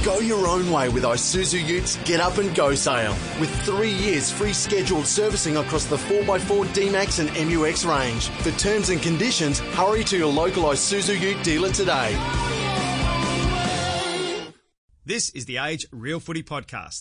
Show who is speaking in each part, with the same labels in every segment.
Speaker 1: Go your own way with Isuzu Utes Get Up and Go sale. With 3 years free scheduled servicing across the 4x4 D-Max and MUX range. For terms and conditions, hurry to your local Isuzu Ute dealer today.
Speaker 2: This is the Age Real Footy Podcast.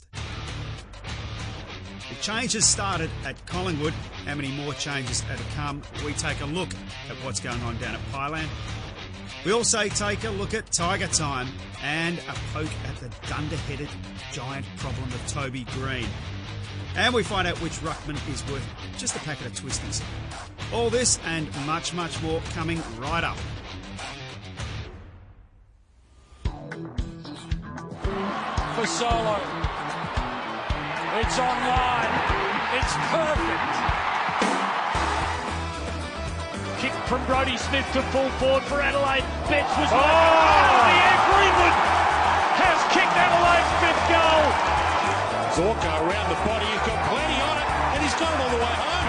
Speaker 2: The change has started at Collingwood. How many more changes are to come? We take a look at what's going on down at Pyland. We also take a look at Tiger Time and a poke at the dunder-headed giant problem of Toby Green. And we find out which ruckman is worth just a packet of twisties. All this and much, much more coming right up.
Speaker 3: For Solo. It's online. It's perfect. Kick from Brodie Smith to full forward for Adelaide. Betts was out of the air. Greenwood has kicked Adelaide's fifth goal.
Speaker 4: Zorko around the body. He's got plenty on it, and he's got it all the way home.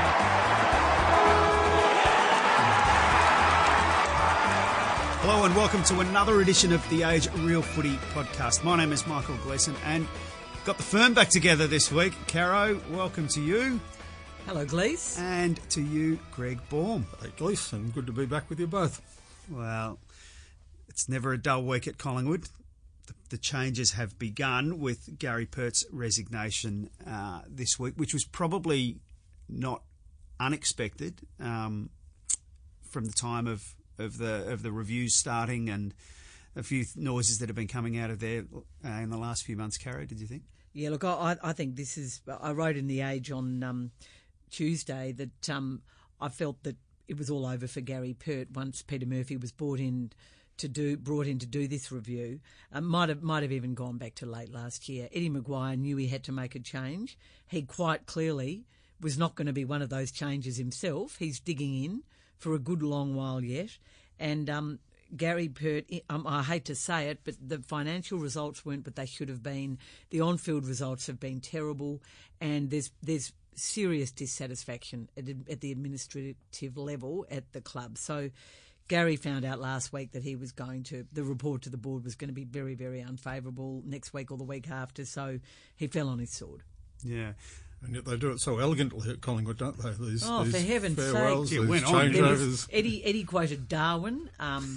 Speaker 2: Hello and welcome to another edition of the Age Real Footy Podcast. My name is Michael Gleeson and got the firm back together this week. Caro, welcome to you.
Speaker 5: Hello, Glees.
Speaker 2: And to you, Greg Baum.
Speaker 6: Hey, Gleeson, good to be back with you both.
Speaker 2: Well, it's never a dull week at Collingwood. The changes have begun with Gary Pert's resignation this week, which was probably not unexpected from the time of the reviews starting and a few noises that have been coming out of there in the last few months. Caro, did you think?
Speaker 5: Yeah, look, I think this is. I wrote in The Age on Tuesday that I felt that it was all over for Gary Pert once Peter Murphy was brought in to do this review. Might have even gone back to late last year. Eddie Maguire knew he had to make a change. He quite clearly was not going to be one of those changes himself. He's digging in for a good long while yet. And Gary Pert, I hate to say it, but the financial results weren't what they should have been. The on-field results have been terrible, and there's serious dissatisfaction at the administrative level at the club. So Gary found out last week that the report to the board was going to be very, very unfavourable next week or the week after, so he fell on his sword.
Speaker 2: Yeah.
Speaker 6: And yet they do it so elegantly at Collingwood, don't they? These
Speaker 5: for heaven's
Speaker 6: farewells,
Speaker 5: sake.
Speaker 6: these
Speaker 2: went on.
Speaker 6: changeovers.
Speaker 5: Eddie quoted Darwin.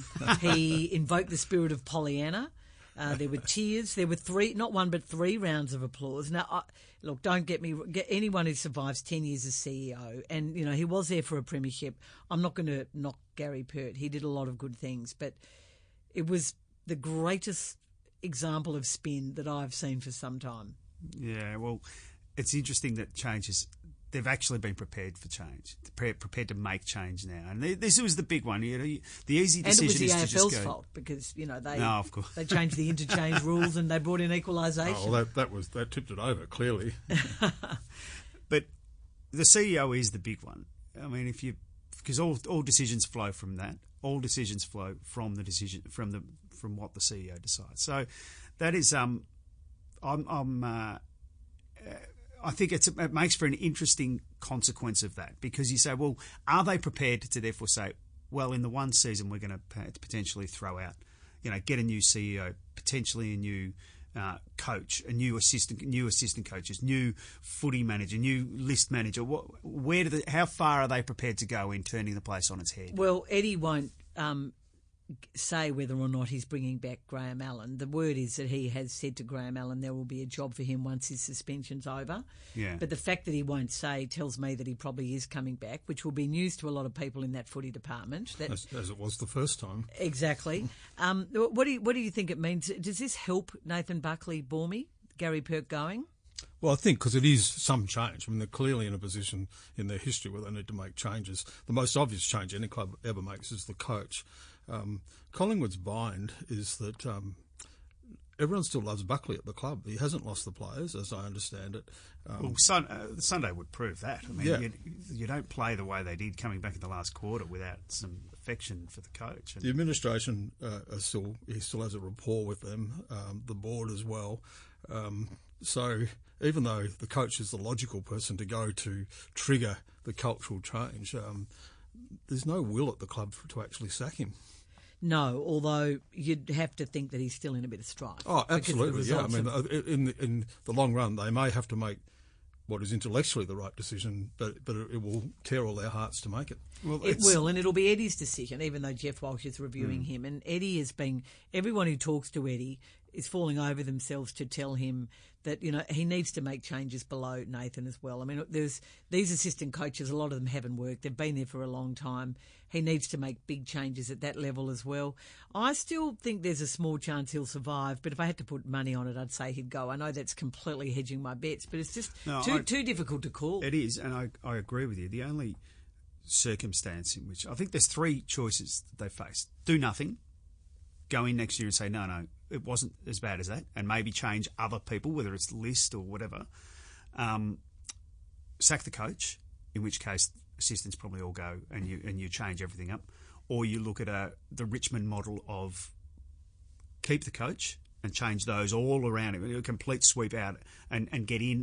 Speaker 5: He invoked the spirit of Pollyanna. There were tears. There were not one but three rounds of applause. Now, look, don't get anyone who survives 10 years as CEO, and he was there for a premiership. I'm not going to knock Gary Pert. He did a lot of good things, but it was the greatest example of spin that I've seen for some time.
Speaker 2: Yeah, well, it's interesting that they've actually been prepared for change, prepared to make change now. And this was the big one. The easy decision is to just go.
Speaker 5: And it was the AFL's fault because,
Speaker 2: of course.
Speaker 5: They changed the interchange rules and they brought in equalisation.
Speaker 6: Oh, well, that tipped it over, clearly.
Speaker 2: But the CEO is the big one. I mean, because all decisions flow from that. All decisions flow from the decision from what the CEO decides. So that is I think it makes for an interesting consequence of that, because you say, well, are they prepared to therefore say, well, in the one season we're going to potentially throw out, get a new CEO, potentially a new coach, a new assistant coaches, new footy manager, new list manager. How far are they prepared to go in turning the place on its head?
Speaker 5: Well, Eddie won't say whether or not he's bringing back Graham Allen. The word is that he has said to Graham Allen there will be a job for him once his suspension's over.
Speaker 2: Yeah. But
Speaker 5: the fact that he won't say tells me that he probably is coming back, which will be news to a lot of people in that footy department.
Speaker 6: As it was the first time.
Speaker 5: Exactly. What do you think it means? Does this help Nathan Buckley, Bormy, Gary Pert going?
Speaker 6: Well, I think because it is some change. I mean, they're clearly in a position in their history where they need to make changes. The most obvious change any club ever makes is the coach. Collingwood's bind is that everyone still loves Buckley at the club. He hasn't lost the players, as I understand it.
Speaker 2: Sunday would prove that. I mean, you don't play the way they did coming back in the last quarter without some affection for the coach.
Speaker 6: The administration he still has a rapport with them, the board as well. So even though the coach is the logical person to go to trigger the cultural change, there's no will at the club to actually sack him.
Speaker 5: No, although you'd have to think that he's still in a bit of strife.
Speaker 6: Oh, absolutely, yeah. I mean, in the long run, they may have to make what is intellectually the right decision, but it will tear all their hearts to make it.
Speaker 5: Well, it will, and it'll be Eddie's decision, even though Jeff Walsh is reviewing him. And Eddie has been, everyone who talks to Eddie is falling over themselves to tell him that, you know, he needs to make changes below Nathan as well. I mean, there's these assistant coaches, a lot of them haven't worked. They've been there for a long time. He needs to make big changes at that level as well. I still think there's a small chance he'll survive, but if I had to put money on it, I'd say he'd go. I know that's completely hedging my bets, but it's just too difficult to call.
Speaker 2: It is, and I agree with you. The only circumstance in which I think there's three choices that they face: do nothing, go in next year and say, no, it wasn't as bad as that, and maybe change other people, whether it's the list or whatever. Sack the coach, in which case assistants probably all go and you change everything up. Or you look at the Richmond model of keep the coach and change those all around him, a complete sweep out and get in,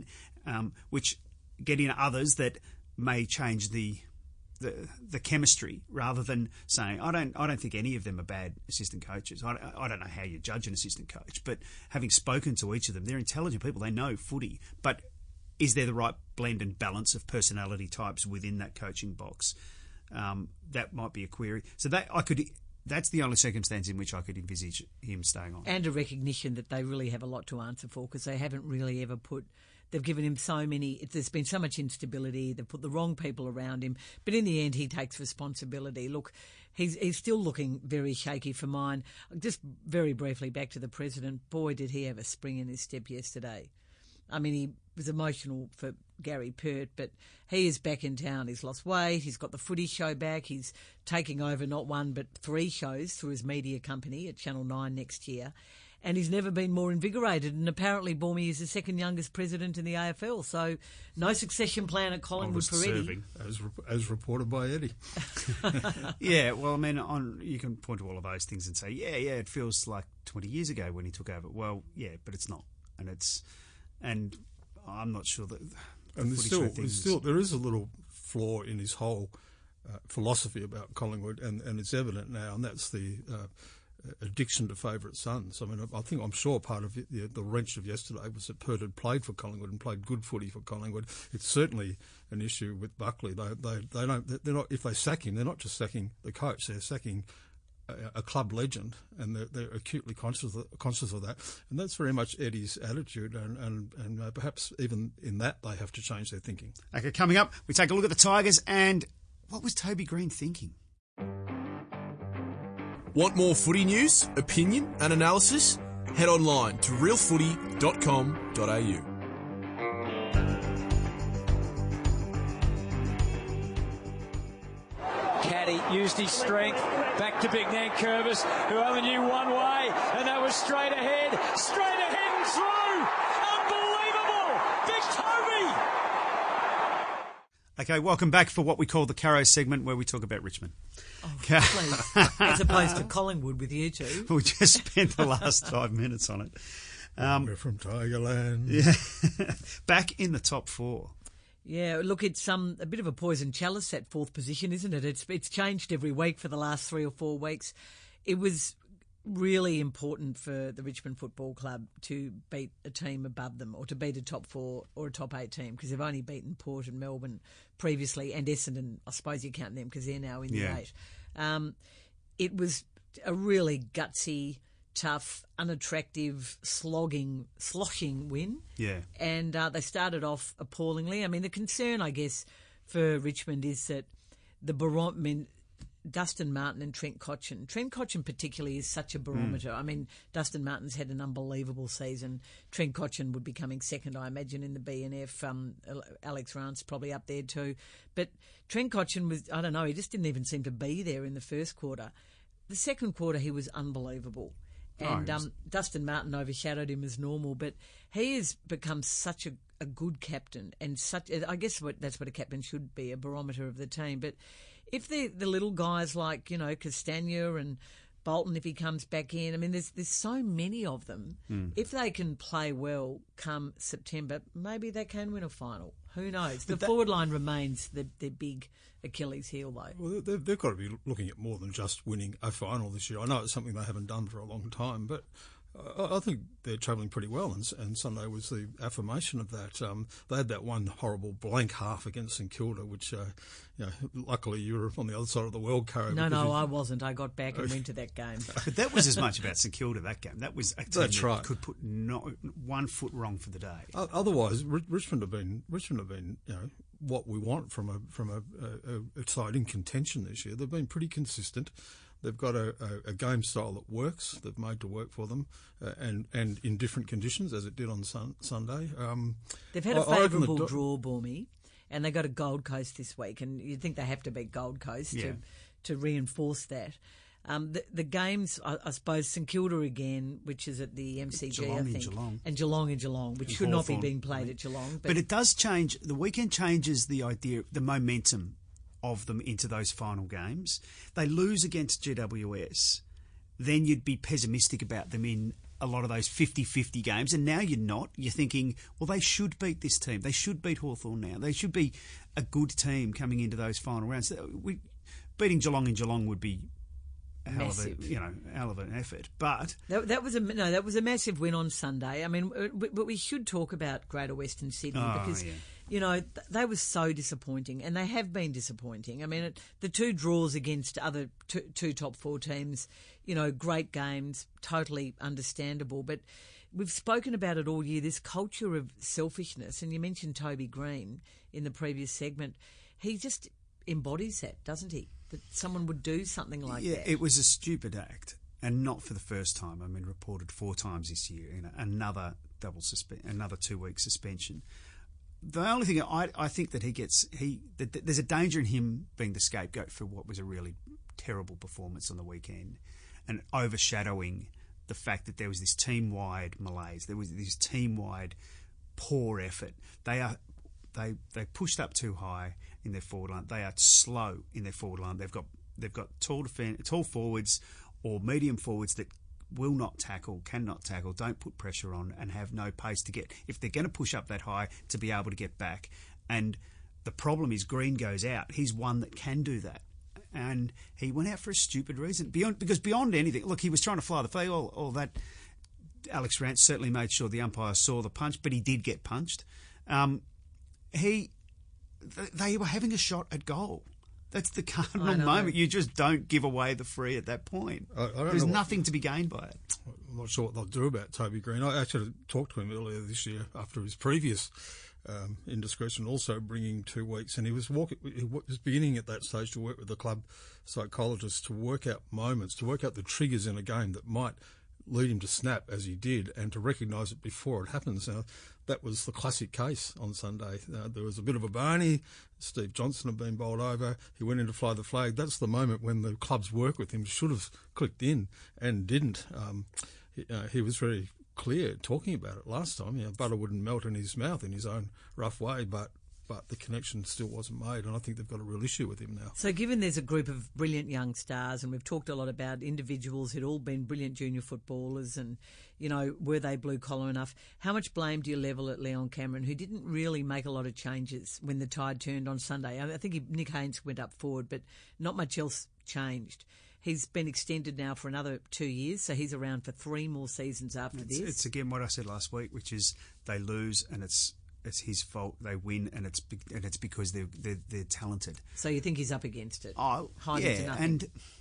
Speaker 2: get in others that may change the chemistry, rather than saying I don't think any of them are bad assistant coaches. I don't know how you judge an assistant coach, but having spoken to each of them, they're intelligent people. They know footy, but is there the right blend and balance of personality types within that coaching box? That might be a query. So that's the only circumstance in which I could envisage him staying on.
Speaker 5: And a recognition that they really have a lot to answer for, because they haven't really ever they've given him so many, there's been so much instability, they've put the wrong people around him, but in the end he takes responsibility. Look, he's still looking very shaky for mine. Just very briefly back to the president, boy did he have a spring in his step yesterday. I mean, he was emotional for Gary Pert, but he is back in town. He's lost weight. He's got the footy show back. He's taking over not one but 3 shows through his media company at Channel 9 next year. And he's never been more invigorated. And apparently Bormy is the second youngest president in the AFL. So no succession plan at Collingwood for Eddie.
Speaker 6: As reported by Eddie.
Speaker 2: Yeah, well, I mean, you can point to all of those things and say, yeah, it feels like 20 years ago when he took over. Well, yeah, but it's not. And I'm not sure that.
Speaker 6: And there is a little flaw in his whole philosophy about Collingwood, and it's evident now, and that's the addiction to favourite sons. I mean, I'm sure part of the wrench of yesterday was that Pert had played for Collingwood and played good footy for Collingwood. It's certainly an issue with Buckley. They're not, if they sack him, they're not just sacking the coach, they're sacking a club legend, and they're acutely conscious of that, and that's very much Eddie's attitude, and perhaps even in that they have to change their thinking.
Speaker 2: Okay, coming up, we take a look at the Tigers, and what was Toby Green thinking?
Speaker 7: Want more footy news, opinion and analysis? Head online to realfooty.com.au.
Speaker 3: Caddy used his strength, back to Big Nan Curvis, who only knew one way, and that was straight ahead and through. Unbelievable! Big Toby!
Speaker 2: Okay, welcome back for what we call the Caro segment, where we talk about Richmond.
Speaker 5: Oh, please. As opposed to Collingwood with you two.
Speaker 2: We just spent the last 5 minutes on it.
Speaker 6: We're from Tigerland.
Speaker 2: Yeah. Back in the top 4.
Speaker 5: Yeah, look, it's a bit of a poison chalice, that 4th position, isn't it? It's changed every week for the last 3 or 4 weeks. It was really important for the Richmond Football Club to beat a team above them, or to beat a top 4 or a top 8 team, because they've only beaten Port and Melbourne previously, and Essendon, I suppose you count them because they're now in the 8. It was a really gutsy, tough, unattractive, sloshing win.
Speaker 2: Yeah.
Speaker 5: And they started off appallingly. I mean, the concern, I guess, for Richmond is that Dustin Martin and Trent Cotchin. Trent Cotchin particularly is such a barometer. I mean, Dustin Martin's had an unbelievable season. Trent Cotchin would be coming second, I imagine, in the BNF. Alex Rance probably up there too. But Trent Cotchin was, I don't know, he just didn't even seem to be there in the first quarter. The second quarter, he was unbelievable. And Dustin Martin overshadowed him as normal, but he has become such a good captain, and I guess that's what a captain should be, a barometer of the team. But if the little guys like, Castagna and Bolton if he comes back in. I mean, there's so many of them. If they can play well come September, maybe they can win a final. Who knows? The forward line remains their big Achilles heel, though.
Speaker 6: Well, they've got to be looking at more than just winning a final this year. I know it's something they haven't done for a long time, but I think they're travelling pretty well, and Sunday was the affirmation of that. They had that one horrible blank half against St Kilda, which, luckily you were on the other side of the world, Caro.
Speaker 5: No, I wasn't. I got back and went to that game.
Speaker 2: But that was as much about St Kilda, that game. That was a team
Speaker 6: That's right.
Speaker 2: Could put one foot wrong for the day.
Speaker 6: Otherwise, Richmond have been, what we want from a side in contention this year. They've been pretty consistent. They've got a game style that works. They've made to work for them, and in different conditions, as it did on Sunday.
Speaker 5: They've had a favourable draw, Bormy, and they got a Gold Coast this week, and you'd think they have to beat Gold Coast to reinforce that. The games, I suppose, St Kilda again, which is at the MCG,
Speaker 2: Geelong
Speaker 5: I think,
Speaker 2: and
Speaker 5: Geelong in Geelong, which should not be being played at Geelong.
Speaker 2: But it does change. The weekend changes the idea, the momentum of them into those final games. They lose against GWS, then you'd be pessimistic about them in a lot of those 50-50 games, and now you're not. You're thinking, well, they should beat this team. They should beat Hawthorn now. They should be a good team coming into those final rounds. Beating Geelong in Geelong would be hell of an effort. But
Speaker 5: that was a massive win on Sunday. I mean, but we should talk about Greater Western Sydney because they were so disappointing, and they have been disappointing. I mean, the two draws against other two top four teams, great games, totally understandable. But we've spoken about it all year, this culture of selfishness, and you mentioned Toby Green in the previous segment. He just embodies that, doesn't he? That someone would do something like that.
Speaker 2: Yeah, it was a stupid act, and not for the first time. I mean, reported 4 times this year. Another 2-week suspension. The only thing I think that there's a danger in him being the scapegoat for what was a really terrible performance on the weekend, and overshadowing the fact that there was this team-wide malaise. There was this team-wide poor effort. They pushed up too high in their forward line. They are slow in their forward line. They've got tall forwards or medium forwards that will not tackle, cannot tackle, don't put pressure on, and have no pace to get, if they're going to push up that high, to be able to get back. And the problem is Green goes out. He's one that can do that. And he went out for a stupid reason. Because beyond anything, look, he was trying to fly the flag, all that. Alex Rance certainly made sure the umpire saw the punch, but he did get punched. They were having a shot at goal. That's the cardinal moment. You just don't give away the free at that point. There's nothing to be gained by it.
Speaker 6: I'm not sure what they'll do about Toby Green. I actually talked to him earlier this year after his previous indiscretion, also bringing 2 weeks, and he was beginning at that stage to work with the club psychologist to work out moments, to work out the triggers in a game that might lead him to snap as he did, and to recognise it before it happens. Now, that was the classic case on Sunday. There was a bit of a barney. Steve Johnson had been bowled over. He went in to fly the flag. That's the moment when the club's work with him should have clicked in and didn't. He was very clear talking about it last time. Butter wouldn't melt in his mouth in his own rough way, but the connection still wasn't made, and I think they've got a real issue with him now.
Speaker 5: So given there's a group of brilliant young stars, and we've talked a lot about individuals who'd all been brilliant junior footballers, and, were they blue-collar enough, how much blame do you level at Leon Cameron, who didn't really make a lot of changes when the tide turned on Sunday? I think Nick Haynes went up forward, but not much else changed. He's been extended now for another 2 years, so he's around for 3 more seasons after this.
Speaker 2: It's again what I said last week, which is they lose and it's his fault. They win, and it's because they're talented.
Speaker 5: So you think he's up against it?
Speaker 2: Oh, yeah. And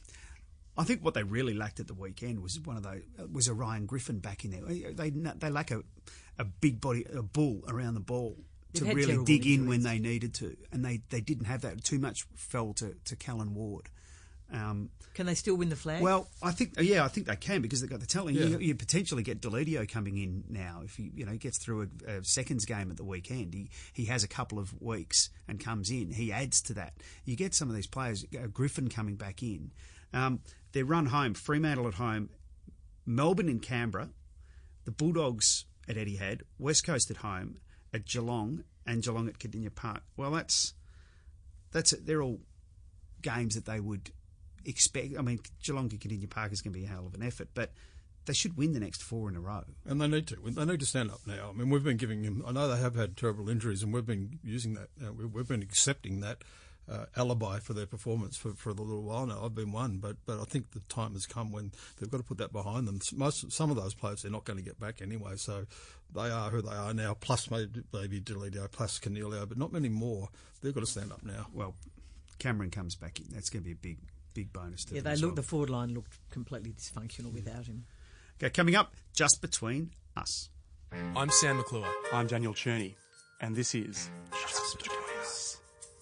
Speaker 2: I think what they really lacked at the weekend was a Ryan Griffin back in there. They lack a big body, a bull around the ball to really dig in when they needed to, and they didn't have that. Too much fell to Callan Ward.
Speaker 5: Can they still win the flag?
Speaker 2: Well, I think they can, because they've got the talent. Yeah. You potentially get Delidio coming in now if he gets through a seconds game at the weekend. He has a couple of weeks and comes in. He adds to that. You get some of these players, Griffin coming back in. They're run home, Fremantle at home, Melbourne in Canberra, the Bulldogs at Etihad, West Coast at home, at Geelong, and Geelong at Cardinia Park. Well, that's they're all games that they would expect. I mean, Geelong Cardinia Park is going to be a hell of an effort, but they should win the next 4 in a row.
Speaker 6: And they need to. They need to stand up now. I mean, we've been giving him. I know they have had terrible injuries, and we've been using that. We've been accepting that alibi for their performance for a little while now. I've been one, but I think the time has come when they've got to put that behind them. Some of those players they're not going to get back anyway, so they are who they are now. Plus maybe Deledio, plus Canelio, but not many more. They've got to stand up now.
Speaker 2: Well, Cameron comes back in. That's going to be a big bonus to them.
Speaker 5: Yeah,
Speaker 2: as well.
Speaker 5: the forward line looked completely dysfunctional without him.
Speaker 2: Okay, coming up, Just Between Us.
Speaker 8: I'm Sam McClure. I'm Daniel Cherney. And this is Just Between Us.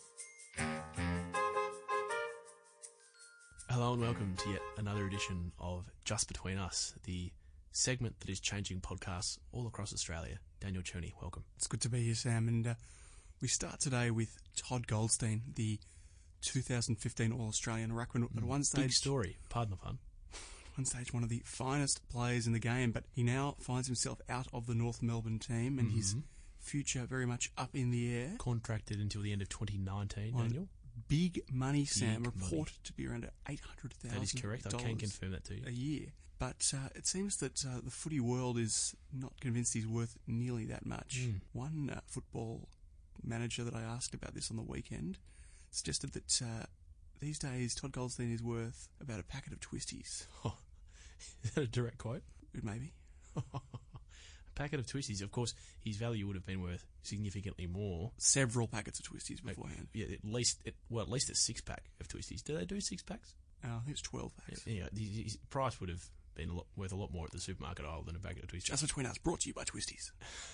Speaker 8: Hello and welcome to yet another edition of Just Between Us, the segment that is changing podcasts all across Australia. Daniel Cherney, welcome. It's good to be here, Sam. And we start today with Todd Goldstein, the 2015 All-Australian ruckman. At one stage,
Speaker 3: Big story, pardon the pun.
Speaker 8: One stage, one of the finest players in the game, but he now finds himself out of the North Melbourne team and his future very much up in the air.
Speaker 3: Contracted until the end of 2019, Daniel.
Speaker 8: Big money, Sam.
Speaker 3: Big
Speaker 8: Reported
Speaker 3: money.
Speaker 8: To be around $800,000.
Speaker 3: That is correct. I can confirm that to you.
Speaker 8: A year. But it seems that the footy world is not convinced he's worth nearly that much. One football manager that I asked about this on the weekend suggested that these days Todd Goldstein is worth about a packet of twisties.
Speaker 3: Oh, is that a direct quote?
Speaker 8: Maybe.
Speaker 3: A packet of twisties. Of course, his value would have been worth significantly more.
Speaker 8: Several packets of twisties beforehand.
Speaker 3: Yeah, at least a 6-pack of twisties. Do they do 6-packs?
Speaker 8: I think it's 12 packs.
Speaker 3: Yeah, his price would have been worth a lot more at the supermarket aisle than a packet of twisties.
Speaker 8: Just Between Us, brought to you by Twisties.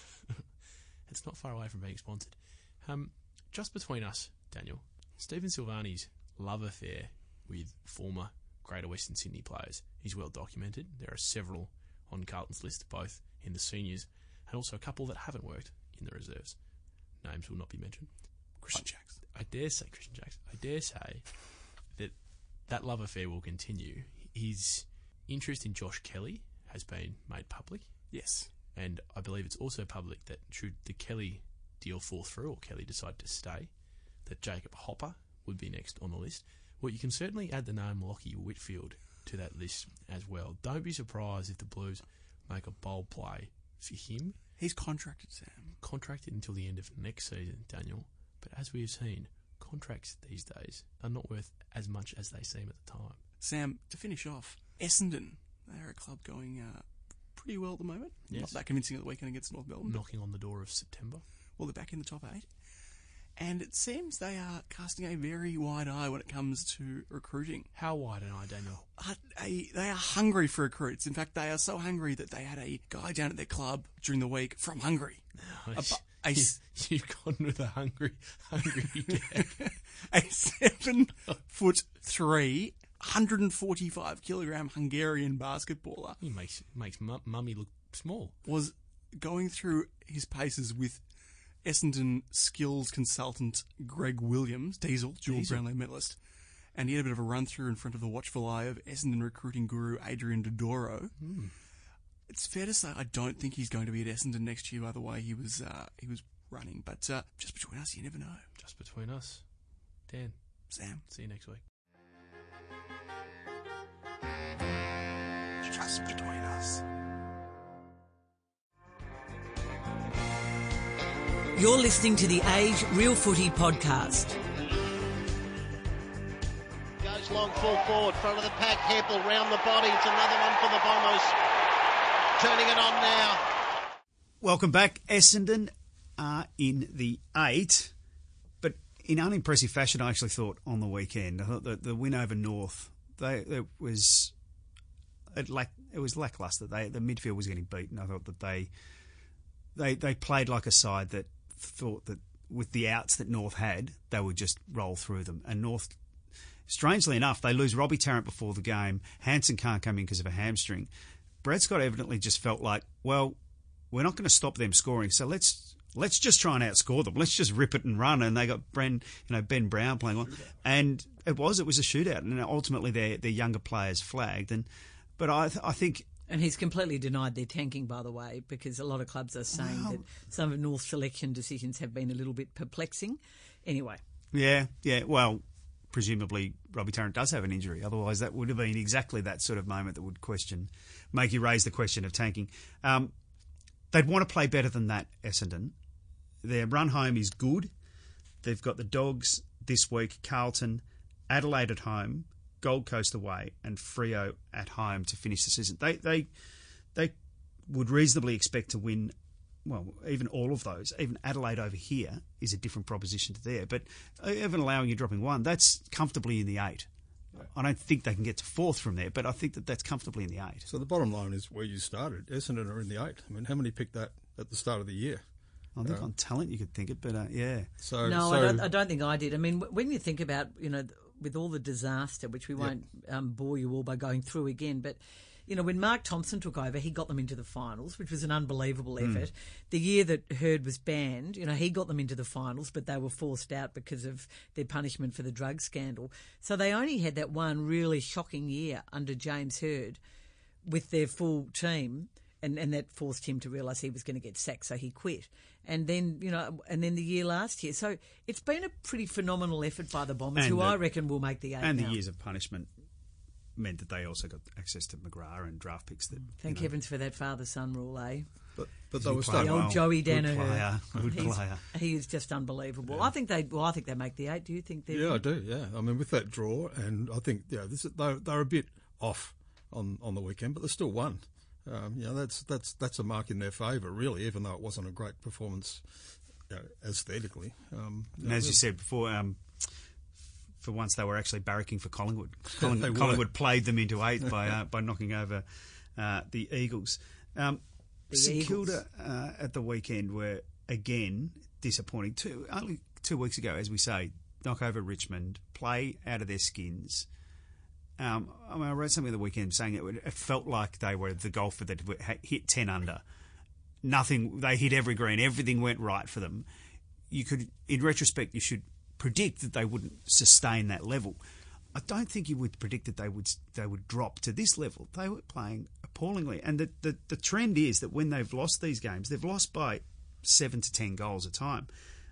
Speaker 3: It's not far away from being sponsored. Just Between Us, Daniel. Stephen Silvani's love affair with former Greater Western Sydney players is well documented. There are several on Carlton's list, both in the seniors and also a couple that haven't worked in the reserves. Names will not be mentioned.
Speaker 8: Christian Jacks.
Speaker 3: I dare say Christian Jacks. I dare say that love affair will continue. His interest in Josh Kelly has been made public.
Speaker 8: Yes.
Speaker 3: And I believe it's also public that should the Kelly deal fall through or Kelly decide to stay, that Jacob Hopper would be next on the list. Well, you can certainly add the name Lockie Whitfield to that list as well. Don't be surprised if the Blues make a bold play for him.
Speaker 8: He's contracted, Sam.
Speaker 3: Contracted until the end of next season, Daniel. But as we have seen, contracts these days are not worth as much as they seem at the time.
Speaker 8: Sam, to finish off, Essendon. They're a club going pretty well at the moment.
Speaker 3: Yes.
Speaker 8: Not that convincing at the weekend against North Melbourne.
Speaker 3: Knocking on the door of September.
Speaker 8: Well, they're back in the top 8. And it seems they are casting a very wide eye when it comes to recruiting.
Speaker 3: How wide an eye, Daniel?
Speaker 8: They are hungry for recruits. In fact, they are so hungry that they had a guy down at their club during the week from Hungary.
Speaker 3: You've gone with a hungry gag.
Speaker 8: A 7'3", 145-kilogram Hungarian basketballer.
Speaker 3: He makes mummy look small.
Speaker 8: Was going through his paces with Essendon skills consultant Greg Williams, dual Brownlow medalist, and he had a bit of a run through in front of the watchful eye of Essendon recruiting guru Adrian Dodoro. It's fair to say I don't think he's going to be at Essendon next year by the way he was running, but just between us, you never know.
Speaker 3: Just between us. Dan.
Speaker 8: Sam.
Speaker 3: See you next week.
Speaker 8: Just between us.
Speaker 5: You're listening to the Age Real Footy podcast.
Speaker 9: Goes long, full forward, front of the pack, Heppel, round the body. It's another one for the Bombers. Turning it on now.
Speaker 2: Welcome back. Essendon are in the 8, but in unimpressive fashion, I actually thought on the weekend. I thought that the win over North, it was lacklustre. The midfield was getting beaten. I thought that they played like a side that thought that with the outs that North had, they would just roll through them. And North, strangely enough, they lose Robbie Tarrant before the game. Hansen can't come in because of a hamstring. Brad Scott evidently just felt like, well, we're not going to stop them scoring, so let's just try and outscore them. Let's just rip it and run. And they got Ben Brown playing on, and it was a shootout. And ultimately, their younger players flagged. But I think.
Speaker 5: And he's completely denied their tanking, by the way, because a lot of clubs are saying that some of North's selection decisions have been a little bit perplexing. Anyway.
Speaker 2: Yeah. Well, presumably Robbie Tarrant does have an injury. Otherwise, that would have been exactly that sort of moment that would make you raise the question of tanking. They'd want to play better than that, Essendon. Their run home is good. They've got the Dogs this week, Carlton, Adelaide at home, Gold Coast away, and Freo at home to finish the season. They would reasonably expect to win. Well, even all of those, even Adelaide over here is a different proposition to there. But even allowing you dropping one, that's comfortably in the 8. I don't think they can get to 4th from there, but I think that's comfortably in the 8.
Speaker 6: So the bottom line is where you started. Essendon are in the 8. I mean, how many picked that at the start of the year?
Speaker 2: I think on talent you could think it, but yeah.
Speaker 5: I don't think I did. I mean, when you think about, with all the disaster, which we won't bore you all by going through again, but when Mark Thompson took over, he got them into the finals, which was an unbelievable effort. The year that Hurd was banned, he got them into the finals, but they were forced out because of their punishment for the drug scandal. So they only had that one really shocking year under James Hurd with their full team, and that forced him to realise he was going to get sacked, so he quit. And then, and then the year last year. So it's been a pretty phenomenal effort by the Bombers, I reckon will make the 8
Speaker 2: And
Speaker 5: now.
Speaker 2: the years of punishment meant that they also got access to McGrath and draft picks.
Speaker 5: Thank heavens for that father-son rule, eh?
Speaker 6: But they were starting
Speaker 5: old Joey Danaher.
Speaker 2: Good player.
Speaker 5: He is just unbelievable. Yeah. I think they make the 8. Do you think they?
Speaker 6: Yeah, I do. Yeah, I mean with that draw, and I think they're a bit off on the weekend, but they still won. That's a mark in their favour, really, even though it wasn't a great performance aesthetically.
Speaker 2: And as you said before, for once they were actually barracking for Collingwood. Collingwood played them into 8th by knocking over the Eagles. St Kilda at the weekend were again disappointing. Only 2 weeks ago, as we say, knock over Richmond, play out of their skins. I read something at the weekend saying it felt like they were the golfer that hit 10 under. Nothing. They hit every green. Everything went right for them. In retrospect, you should predict that they wouldn't sustain that level. I don't think you would predict that they would drop to this level. They were playing appallingly, and the trend is that when they've lost these games, they've lost by 7 to 10 goals a time.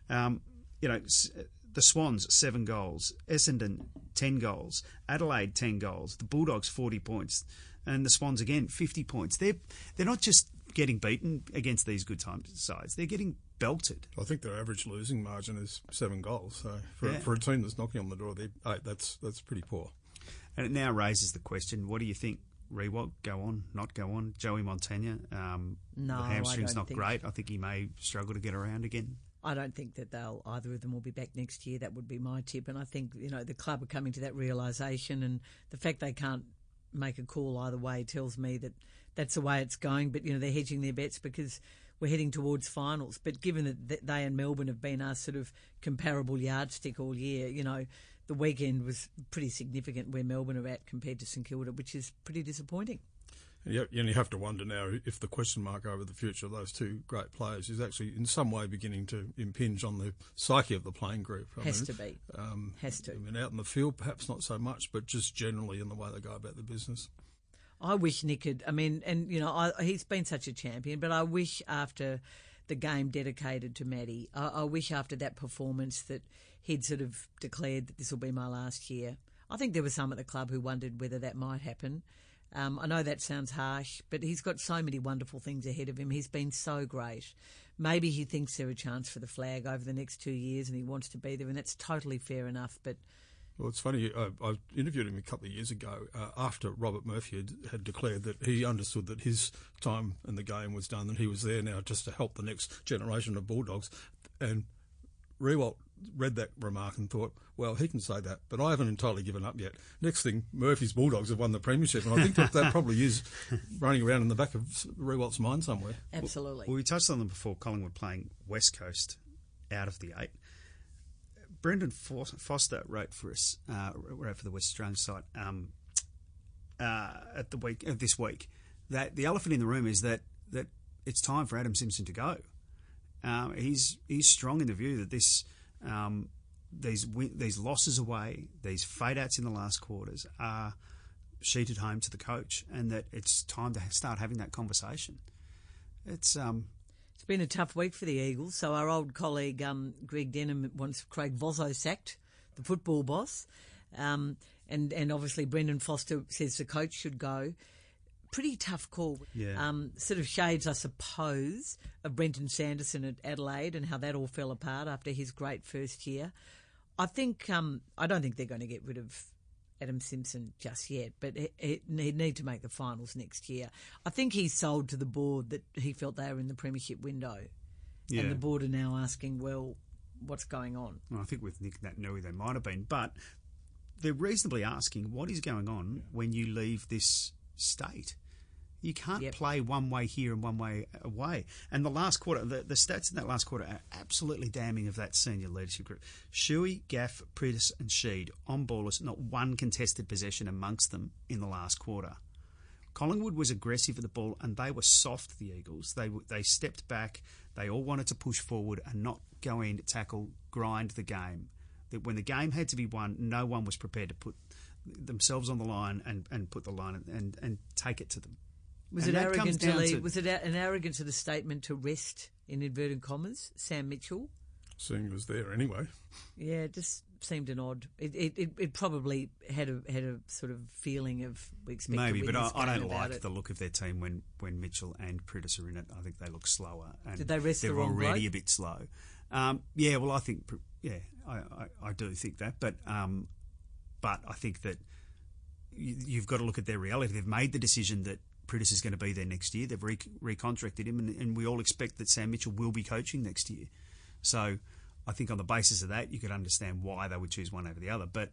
Speaker 2: The Swans 7 goals, Essendon 10 goals, Adelaide 10 goals, the Bulldogs 40 points, and the Swans again 50 points. They're not just getting beaten against these good time sides; they're getting belted.
Speaker 6: I think their average losing margin is 7 goals. So for a team that's knocking on the door, they're 8. That's pretty poor.
Speaker 2: And it now raises the question: what do you think? Riewoldt, go on, not go on? Joey Montagna, the hamstring's not great. I think he may struggle to get around again.
Speaker 5: I don't think that either of them will be back next year. That would be my tip. And I think, the club are coming to that realisation, and the fact they can't make a call either way tells me that that's the way it's going. But, they're hedging their bets because we're heading towards finals. But given that they and Melbourne have been our sort of comparable yardstick all year, the weekend was pretty significant where Melbourne are at compared to St Kilda, which is pretty disappointing.
Speaker 6: You have to wonder now if the question mark over the future of those two great players is actually in some way beginning to impinge on the psyche of the playing group.
Speaker 5: Has to be.
Speaker 6: I mean, out in the field, perhaps not so much, but just generally in the way they go about the business.
Speaker 5: I wish Nick had, he's been such a champion, but I wish after the game dedicated to Maddie, I wish after that performance that he'd sort of declared that this will be my last year. I think there were some at the club who wondered whether that might happen. I know that sounds harsh, but he's got so many wonderful things ahead of him. He's been so great. Maybe he thinks there's a chance for the flag over the next 2 years and he wants to be there, and that's totally fair enough. But
Speaker 6: well, it's funny, I interviewed him a couple of years ago after Robert Murphy had declared that he understood that his time in the game was done, and he was there now just to help the next generation of Bulldogs. And Riewoldt read that remark and thought, well, he can say that, but I haven't entirely given up yet. Next thing, Murphy's Bulldogs have won the premiership, and I think that probably is running around in the back of Riewoldt's mind somewhere.
Speaker 5: Absolutely.
Speaker 2: Well, we touched on them before. Collingwood playing West Coast out of the 8. Brendan Foster wrote for us, wrote for the West Australian site this week, that the elephant in the room is that it's time for Adam Simpson to go. He's strong in the view that these losses away, these fade-outs in the last quarters are sheeted home to the coach, and that it's time to start having that conversation. It's been
Speaker 5: a tough week for the Eagles. So our old colleague Greg Denham wants Craig Vozzo sacked. the football boss. And obviously Brendan Foster says the coach should go. Pretty tough call.
Speaker 2: Yeah.
Speaker 5: Sort of shades, I suppose, of Brenton Sanderson at Adelaide and how that all fell apart after his great first year. I don't think they're going to get rid of Adam Simpson just yet, but he'd need to make the finals next year. I think he sold to the board that he felt they were in the premiership window. Yeah. And the board are now asking, well, what's going on?
Speaker 2: Well, I think with Nick Naitanui they might have been, but they're reasonably asking what is going on when you leave this state. You can't play one way here and one way away. And the last quarter, the stats in that last quarter are absolutely damning of that senior leadership group. Shuey, Gaff, Pritis and Sheed on ballers, not one contested possession amongst them in the last quarter. Collingwood was aggressive with the ball and they were soft, the Eagles. They stepped back. They all wanted to push forward and not go in, tackle, grind the game. That when the game had to be won, no one was prepared to put themselves on the line and put the line and take it to them.
Speaker 5: Was it arrogant to leave? Was it an arrogance of the statement to rest, in inverted commas, Sam Mitchell?
Speaker 6: Seeing he was there anyway.
Speaker 5: Yeah, it just seemed an odd. It probably had a sort of feeling of we expect
Speaker 2: maybe,
Speaker 5: to win
Speaker 2: but I don't like
Speaker 5: it.
Speaker 2: the look of their team when Mitchell and Pritis are in it. I think they look slower. And
Speaker 5: did they rest the wrong
Speaker 2: they're already
Speaker 5: bloke?
Speaker 2: a bit slow. Yeah, well, I think I do think that, but I think that you've got to look at their reality. They've made the decision that Pritis is going to be there next year. They've recontracted him, and we all expect that Sam Mitchell will be coaching next year. So I think on the basis of that, you could understand why they would choose one over the other. But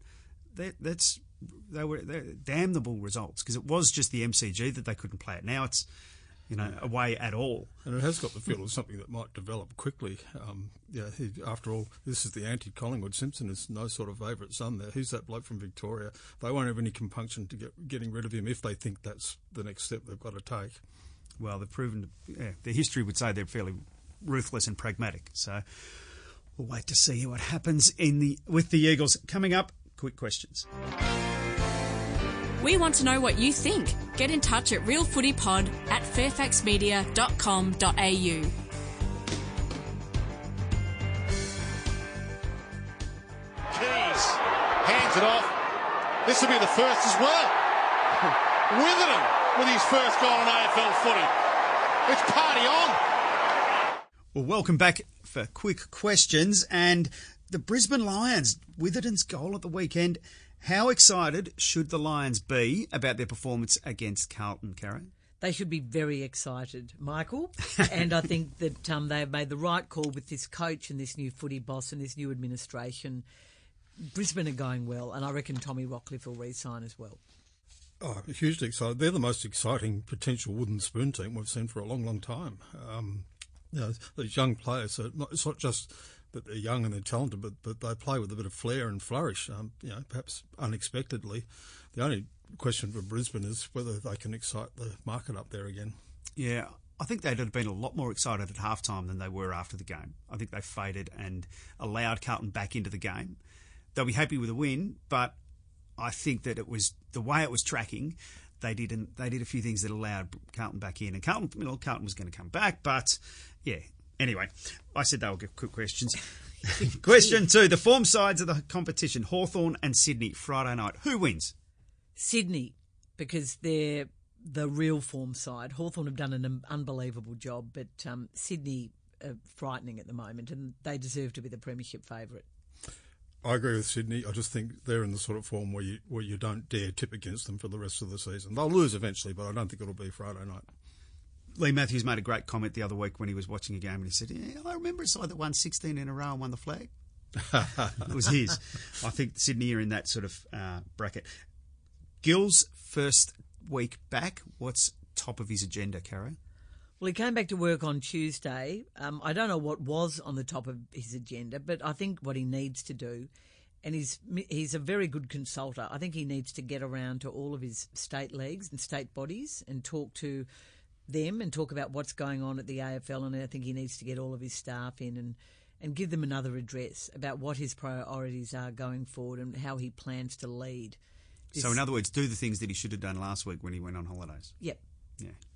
Speaker 2: they're damnable results because it was just the MCG that they couldn't play it. Now it's away at all.
Speaker 6: And it has got the feel of something that might develop quickly. After all, this is the anti-Collingwood. Simpson is no sort of favourite son there. Who's that bloke from Victoria? They won't have any compunction to getting rid of him if they think that's the next step they've got to take.
Speaker 2: Well, they've proven, their history would say they're fairly ruthless and pragmatic. So we'll wait to see what happens with the Eagles. Coming up, quick questions.
Speaker 10: We want to know what you think. Get in touch at realfootypod@fairfaxmedia.com.au.
Speaker 4: Keys hands it off. This will be the first as well. Witherden with his first goal in AFL footy. It's party on.
Speaker 2: Well, welcome back for quick questions. And the Brisbane Lions, Witherden's goal at the weekend. How excited should the Lions be about their performance against Carlton, Karen?
Speaker 5: They should be very excited, Michael. And I think that they have made the right call with this coach and this new footy boss and this new administration. Brisbane are going well, and I reckon Tommy Rockcliffe will re-sign as well.
Speaker 6: Oh, hugely excited. They're the most exciting potential wooden spoon team we've seen for a long, long time. These young players, it's not just that they're young and they're talented, but they play with a bit of flair and flourish, perhaps unexpectedly. The only question for Brisbane is whether they can excite the market up there again.
Speaker 2: Yeah, I think they'd have been a lot more excited at halftime than they were after the game. I think they faded and allowed Carlton back into the game. They'll be happy with a win, but I think that it was the way it was tracking. They did a few things that allowed Carlton back in, and Carlton was going to come back, but yeah. Anyway, I said they will give quick questions. Question 2. The form sides of the competition, Hawthorn and Sydney, Friday night. Who wins?
Speaker 5: Sydney, because they're the real form side. Hawthorn have done an unbelievable job, but Sydney are frightening at the moment, and they deserve to be the premiership favourite.
Speaker 6: I agree with Sydney. I just think they're in the sort of form where you don't dare tip against them for the rest of the season. They'll lose eventually, but I don't think it'll be Friday night.
Speaker 2: Lee Matthews made a great comment the other week when he was watching a game and he said, yeah, I remember a side that won 16 in a row and won the flag. It was his. I think Sydney are in that sort of bracket. Gill's first week back, what's top of his agenda, Caro?
Speaker 5: Well, he came back to work on Tuesday. I don't know what was on the top of his agenda, but I think what he needs to do, and he's a very good consultant, I think he needs to get around to all of his state leagues and state bodies and talk to them and talk about what's going on at the AFL, and I think he needs to get all of his staff in and give them another address about what his priorities are going forward and how he plans to lead.
Speaker 2: So in other words, do the things that he should have done last week when he went on holidays.
Speaker 5: Yep.
Speaker 2: Yeah.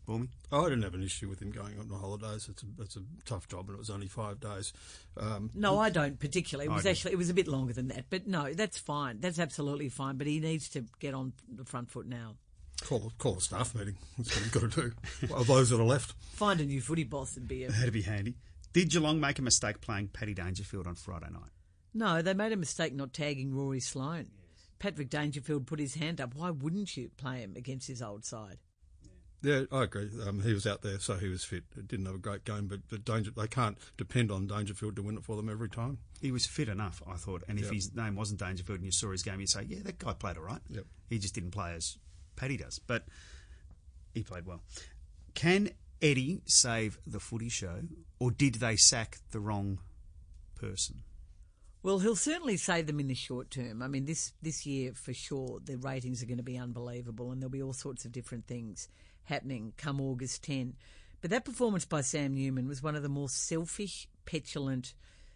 Speaker 2: Bormy?
Speaker 6: I didn't have an issue with him going on holidays. It's a tough job, and it was only 5 days.
Speaker 5: No, I don't particularly. It was a bit longer than that. But no, that's fine. That's absolutely fine. But he needs to get on the front foot now.
Speaker 6: Call a staff meeting. That's what he's got to do. Of those that are left.
Speaker 5: Find a new footy boss and be
Speaker 2: That'd be handy. Did Geelong make a mistake playing Paddy Dangerfield on Friday night?
Speaker 5: No, they made a mistake not tagging Rory Sloane. Yes. Patrick Dangerfield put his hand up. Why wouldn't you play him against his old side?
Speaker 6: Yeah, I agree. He was out there, so he was fit. Didn't have a great game, but they can't depend on Dangerfield to win it for them every time.
Speaker 2: He was fit enough, I thought. And if his name wasn't Dangerfield and you saw his game, you'd say, yeah, that guy played all right.
Speaker 6: Yep.
Speaker 2: He just didn't play as Paddy does. But he played well. Can Eddie save the footy show, or did they sack the wrong person?
Speaker 5: Well, he'll certainly save them in the short term. I mean, this year, for sure, the ratings are going to be unbelievable and there'll be all sorts of different things happening come August 10. But that performance by Sam Newman was one of the more selfish, petulant,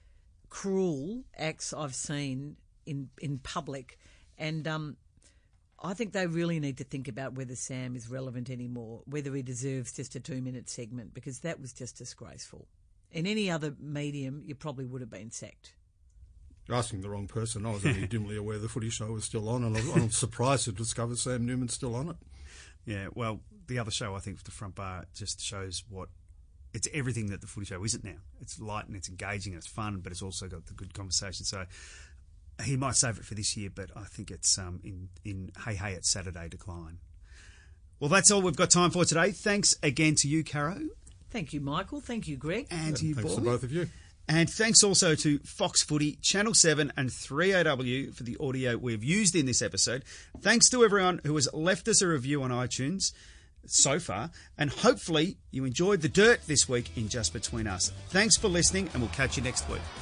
Speaker 5: cruel acts I've seen in public. And I think they really need to think about whether Sam is relevant anymore, whether he deserves just a 2-minute segment, because that was just disgraceful. In any other medium, you probably would have been sacked.
Speaker 6: You're asking the wrong person. I was only dimly aware the footy show was still on, and I'm surprised to discover Sam Newman's still on it.
Speaker 2: Yeah, well, the other show, I think, the Front Bar just shows it's everything that the footy show isn't now. It's light and it's engaging and it's fun, but it's also got the good conversation. So he might save it for this year, but I think it's in Hey It's Saturday decline. Well, that's all we've got time for today. Thanks again to you, Caro.
Speaker 5: Thank you, Michael. Thank you, Greg.
Speaker 2: And to you,
Speaker 6: thanks
Speaker 2: Boy.
Speaker 6: to both of you.
Speaker 2: And thanks also to Fox Footy, Channel 7 and 3AW for the audio we've used in this episode. Thanks to everyone who has left us a review on iTunes so far. And hopefully you enjoyed the dirt this week in Just Between Us. Thanks for listening, and we'll catch you next week.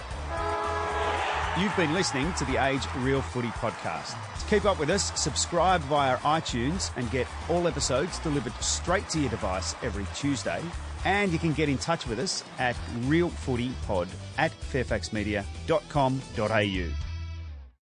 Speaker 2: You've been listening to the Age Real Footy podcast. To keep up with us, subscribe via iTunes and get all episodes delivered straight to your device every Tuesday. And you can get in touch with us at realfootypod@fairfaxmedia.com.au.